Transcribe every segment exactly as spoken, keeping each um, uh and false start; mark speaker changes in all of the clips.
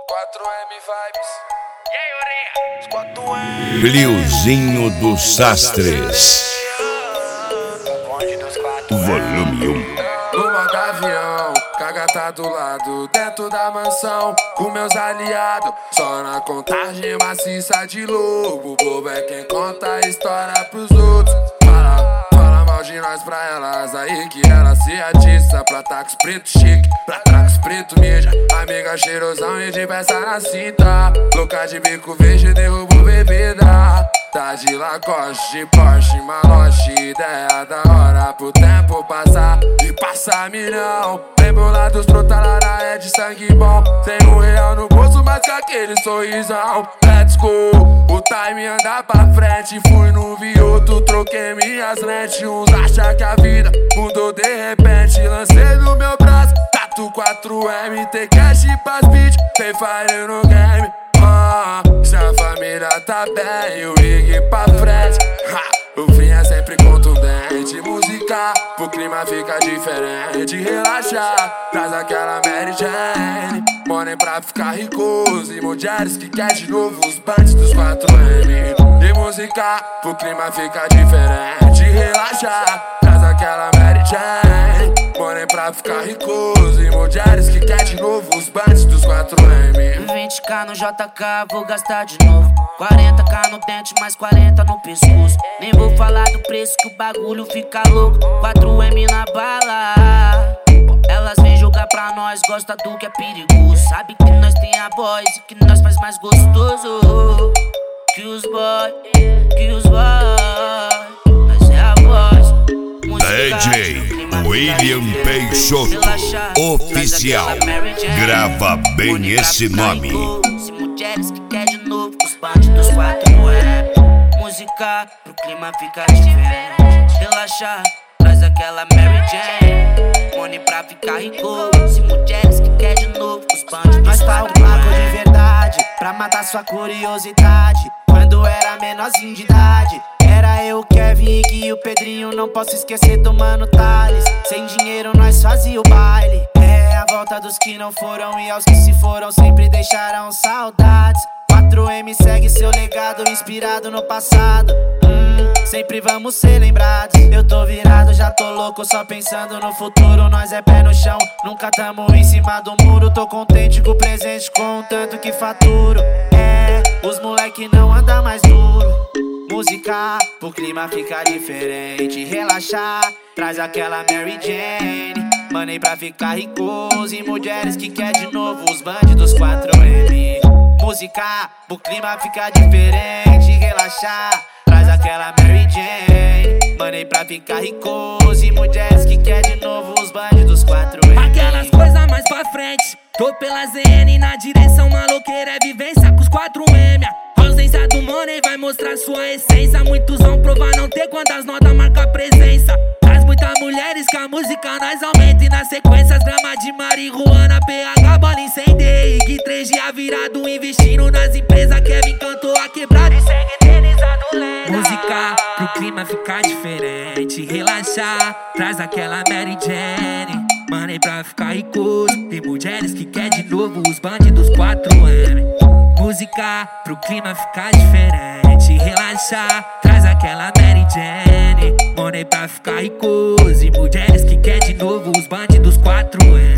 Speaker 1: quatro M Vibes.
Speaker 2: Liozinho dos Sastres. Volume um.
Speaker 1: No modo avião, caga tá do lado, dentro da mansão, com meus aliados. Só na contagem maciça de lobo. Bobo é quem conta a história pros outros. Fala, fala mal de nós pra elas aí, que elas se atiça pra tacos preto chique, pra tacos preto mídia. Amiga cheirosão e de peça na cinta, louca de bico vejo e derrubo bebida. Tá de Lacoste, de Porsche, maloche, ideia da hora pro tempo passar e passar milhão. Lembro lá dos trota lá na é de sangue bom, sem um real no bolso, mas com aquele sorrisão. Let's go, o time anda pra frente. Fui no Vioto, troquei minhas lentes. Uns acham que a vida mudou de repente. Lancei no meu braço, Tatu quatro M. Tem cash pras beats, tem fire no game. Ah, se a família tá bem, o rig pra frente. Ha, o fim é sempre contundente. Música, pro clima fica diferente. Relaxar, traz aquela Mary Jane. Money pra ficar ricos e mulheres que quer de novo os bands dos quatro M. E música, pro clima fica diferente. Relaxar, traz aquela Mary Jane. Money pra ficar ricos e mulheres que quer de novo os bands dos quatro M.
Speaker 3: vinte k no J K, vou gastar de novo. quarenta k no dente, mais quarenta no pescoço. Nem vou falar do preço que o bagulho fica louco. quatro M na bala. Elas vêm jogar pra nós, gosta do que é perigoso. Sabe que nós tem a voz e que nós faz mais gostoso que os boy, que os boy. Nós é a voz.
Speaker 2: D J William Peixoto Oficial. Grava bem esse nome.
Speaker 3: Se mulheres que quer de novo, os bandos dos quatro M. Música, pro clima ficar diferente. Relaxar, traz aquela Mary Jane. Money pra ficar rico. Se mulheres que quer de novo, os bandos dos quatro M.
Speaker 4: Nós papo de verdade, pra matar sua curiosidade. Quando era menorzinho de idade, era eu, Kevin, Iggy e o Pedrinho. Não posso esquecer do Mano Thales. Sem dinheiro nós fazia o baile. É a volta dos que não foram e aos que se foram sempre deixaram saudades. quatro M segue seu legado, inspirado no passado. hum, Sempre vamos ser lembrados. Eu tô virado, já tô louco, só pensando no futuro. Nós é pé no chão, nunca tamo em cima do muro. Tô contente com o presente, com o tanto que faturo. É, os moleque não andam mais duro. Música, pro clima ficar diferente. Relaxar, traz aquela Mary Jane. Money pra ficar ricos e mulheres que quer de novo os bandos dos quatro M. Música, pro clima ficar diferente. Relaxar, traz aquela Mary Jane. Money pra ficar ricos e mulheres que quer de novo os bandos dos quatro M.
Speaker 5: Aquelas coisas mais pra frente. Tô pela Z N na direção maloqueira, é vivência com os quatro M. A ausência do money vai mostrar sua essência. Muitos vão provar não ter quantas notas marca presença. Traz muitas mulheres que a música nós aumenta. E nas sequências grama de marihuana, P H, bola incendeia. Iggy três G virado, investindo nas empresas. Kevin cantou a quebrada e segue eternizado lenda. Música, pro clima ficar diferente. Relaxar, traz aquela Mary Jane. Money pra ficar rico e mulheres que quer de novo os bandos dos quatro M. Música, pro clima ficar diferente. Relaxar, traz aquela Mary Jane. Money pra ficar rico e mulheres que quer de novo os bandos dos quatro M.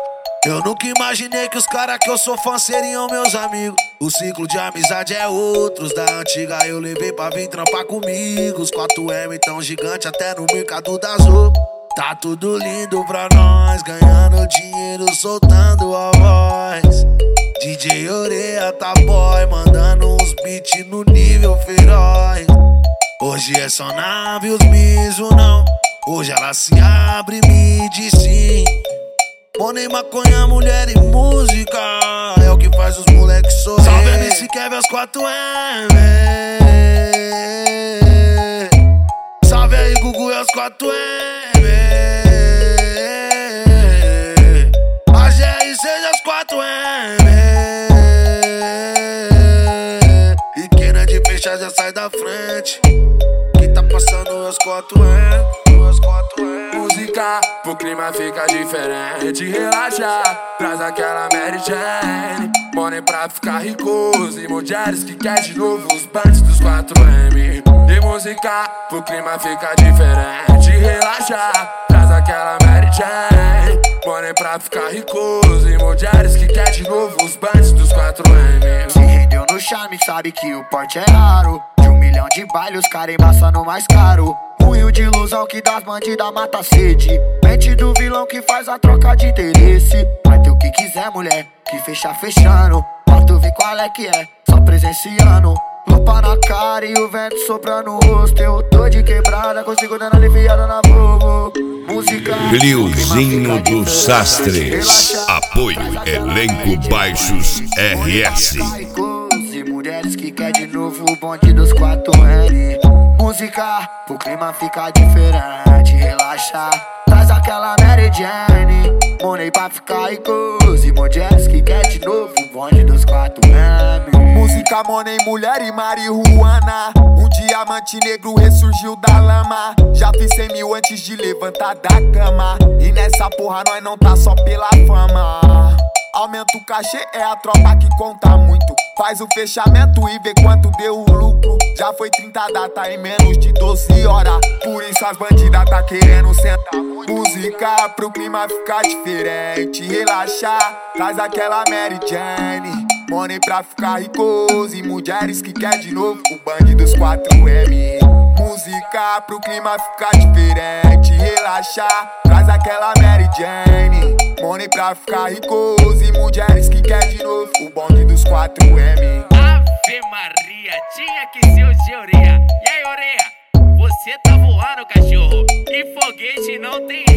Speaker 6: Eu nunca imaginei que os caras que eu sou fã seriam meus amigos. O ciclo de amizade é outros. Da antiga eu levei pra vir trampar comigo. Os quatro M tão gigante até no mercado das roupas. Tá tudo lindo pra nós, ganhando dinheiro, soltando a voz. D J Oreia tá boy, mandando uns beats no nível feroz. Hoje é só nave, os miso não. Hoje ela se abre e me diz sim. Money, maconha, mulher e música é o que faz os moleques sorrir. Salve M C Kevin aos quatro M. Salve aí Gugu e aos quatro M. A G R seja aos quatro M. E quem não é de fechar já sai da frente. Quem tá passando aos quatro M.
Speaker 1: Música, pro clima fica diferente. Relaxar, traz aquela Mary Jane. money pra ficar ricos e mulheres que quer de novo os bands dos quatro M. E música pro clima ficar diferente, relaxar, traz aquela Mary Jane. Money pra ficar ricos e mulheres que quer de novo os bands dos quatro M.
Speaker 4: Se rendeu no charme, sabe que o porte é raro. De um milhão de baile os cara embaçando mais caro. Um rio de ilusão que das bandidas mata a sede. Mente do vilão que faz a troca de interesse. Vai ter o que quiser, mulher, que fechar fechando. Pra tu ver qual é que é, só presenciando. Roupa na cara e o vento soprando no rosto. Eu tô de quebrada, consigo dando aliviada na bobo. Música
Speaker 2: Riozinho dos Sastres. Apoio Elenco Baixos R S.
Speaker 4: E mulheres que quer de novo o bonde dos quatro N. Música pro clima ficar diferente, relaxar, traz aquela Mary Jane. Money pra ficar ricos e mulheres que quer de novo o bonde dos quatro M.
Speaker 7: Música, money, mulher e marihuana. Um diamante negro ressurgiu da lama. Já fiz cem mil antes de levantar da cama. E nessa porra nós não tá só pela fama. Aumenta o cachê, é a tropa que conta muito. Faz o fechamento e vê quanto deu o lucro. Já foi trinta data em menos de doze horas. Por isso as bandidas tá querendo sentar muito. Música pro clima ficar diferente, relaxar, traz aquela Mary Jane. Money pra ficar ricos e mulheres que quer de novo o band dos quatro M. Música pro clima ficar diferente, relaxar, traz aquela Mary Jane. Money pra ficar ricos e mulheres que quer de novo o bonde dos quatro M.
Speaker 8: Ave Maria, tinha que ser o de orelha. E aí, orelha? Você tá voando, cachorro? E foguete não tem